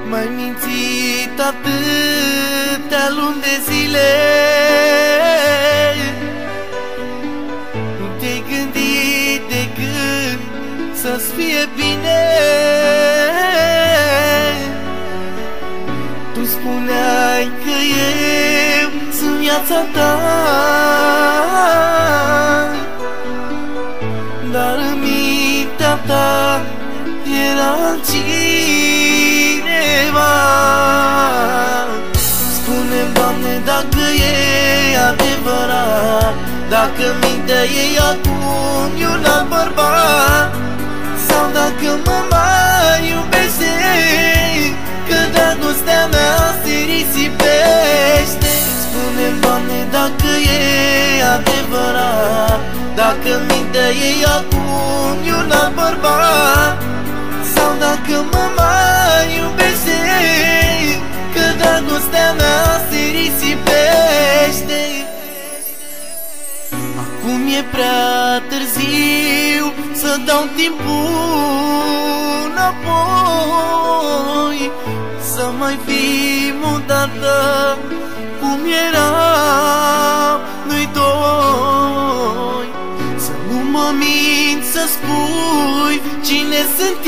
M-ai mințit atâtea luni de zile, nu te-ai gândit decât să-ți fie bine. Tu spuneai că eu sunt viața ta, dar în mintea ta era altcineva. Spune-mi, Doamne, dacă e adevărat, dacă mintea ei acum e un alt bărbat, sau dacă mă mai iubește, că dragostea mea se risipește. Spune-mi, Doamne, dacă e adevărat, dacă mintea ei acum e un alt bărbat, sau dacă mă mai iubește, că dragostea mea se risipește. Acum e prea târziu să dau timpul înapoi, să mai fim odată cum eram noi doi. Să nu mă minți, să spui cine sunt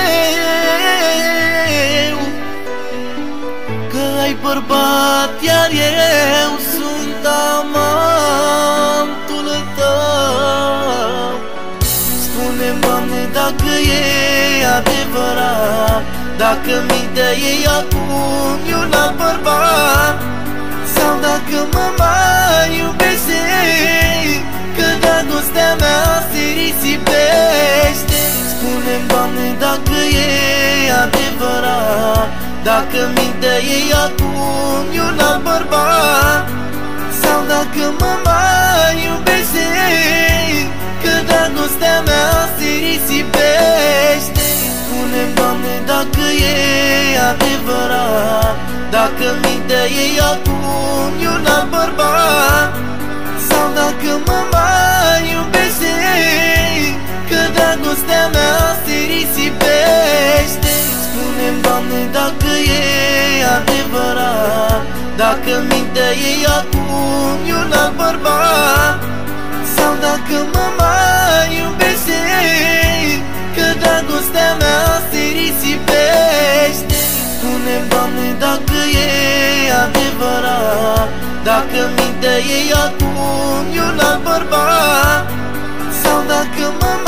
eu, că ai bărbat iar eu sunt amantul tău. Spune-mi, Doamne, dacă e adevărat, dacă mintea ei acum e un alt bărbat, sau dacă mă mai iubește, că dragostea mea se risipește. Spune-mi, Doamne, dacă e adevărat, dacă mintea ei acum e un alt bărbat, sau dacă mă mai iubește, că dragostea mea se risipește. Spune-mi, Doamne, dacă e adevărat, dacă mintea ei acum e un alt bărbat, sau dacă mă mai iubește, că dragostea mea se risipește. Spune-mi, Doamne, dacă e adevărat, dacă mintea ei acum e un alt bărbat, sau dacă mă mai iubește, că dragostea mea se risipește. Spune-mi, Doamne, dacă e adevărat, dacă mintea ei acum e un alt bărbat, sau dacă mă